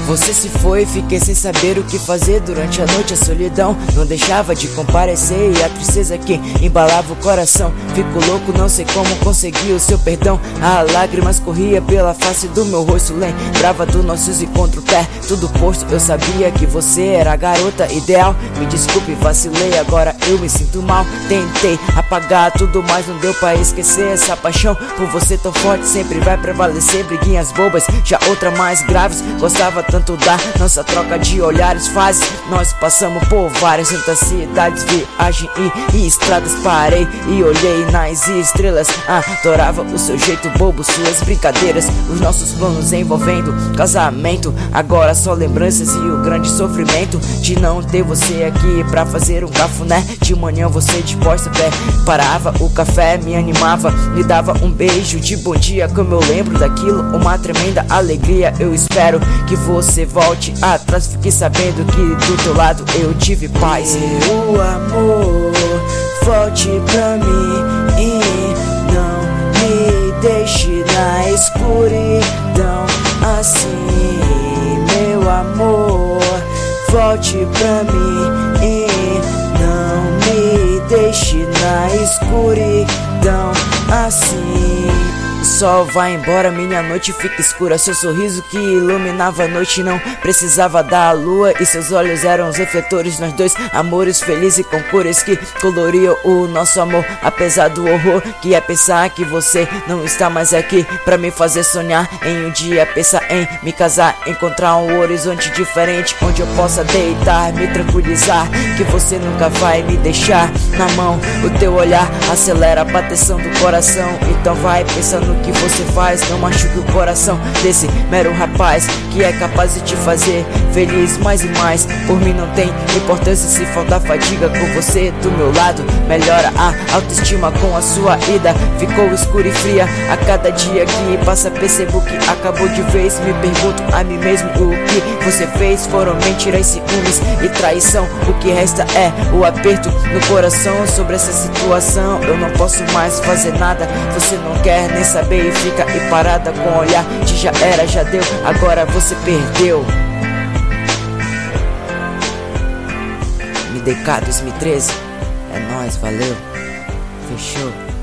Você se foi, fiquei sem saber o que fazer. Durante a noite a solidão não deixava de comparecer, e a tristeza que embalava o coração. Fico louco, não sei como consegui o seu perdão. As lágrimas corria pela face do meu rosto. Lembrava dos nossos encontros, pé tudo posto. Eu sabia que você era a garota ideal. Me desculpe, vacilei, agora eu me sinto mal. Tentei apagar tudo, mas não deu pra esquecer. Essa paixão por você tão forte sempre vai prevalecer. Briguinhas bobas, já outra mais graves. Gostava tanto da nossa troca de olhares, fases. Nós passamos por várias tantas cidades, viagem e estradas. Parei e olhei nas estrelas. Adorava o seu jeito bobo, suas brincadeiras, os nossos planos envolvendo casamento. Agora só lembranças e o grande sofrimento de não ter você aqui pra fazer um cafuné. De manhã você disposta, preparava o café, me animava, me dava um beijo de bom dia. Como eu lembro daquilo, uma tremenda alegria. Eu espero que você volte atrás, fique sabendo que do teu lado eu tive paz. Meu amor, volte pra mim e não me deixe na escuridão assim. Meu amor, volte pra mim e não me deixe na escuridão assim. O sol vai embora, minha noite fica escura. Seu sorriso que iluminava a noite não precisava da lua, e seus olhos eram os refletores. Nós dois, amores felizes com cores que coloriam o nosso amor. Apesar do horror que é pensar que você não está mais aqui pra me fazer sonhar em um dia, pensar em me casar, encontrar um horizonte diferente onde eu possa deitar, me tranquilizar, que você nunca vai me deixar na mão. O teu olhar acelera a bateção do coração, então vai pensando no que você faz, não machuque o coração desse mero rapaz que é capaz de te fazer feliz mais e mais. Por mim não tem importância se faltar fadiga, com você do meu lado melhora a autoestima. Com a sua ida ficou escura e fria. A cada dia que passa percebo que acabou de vez. Me pergunto a mim mesmo o que você fez. Foram mentiras, ciúmes e traição. O que resta é o aperto no coração. Sobre essa situação eu não posso mais fazer nada. Você não quer nem saber e fica aí parada com o olhar de já era, já deu, agora você perdeu. MDK 2013, é nóis, valeu, fechou.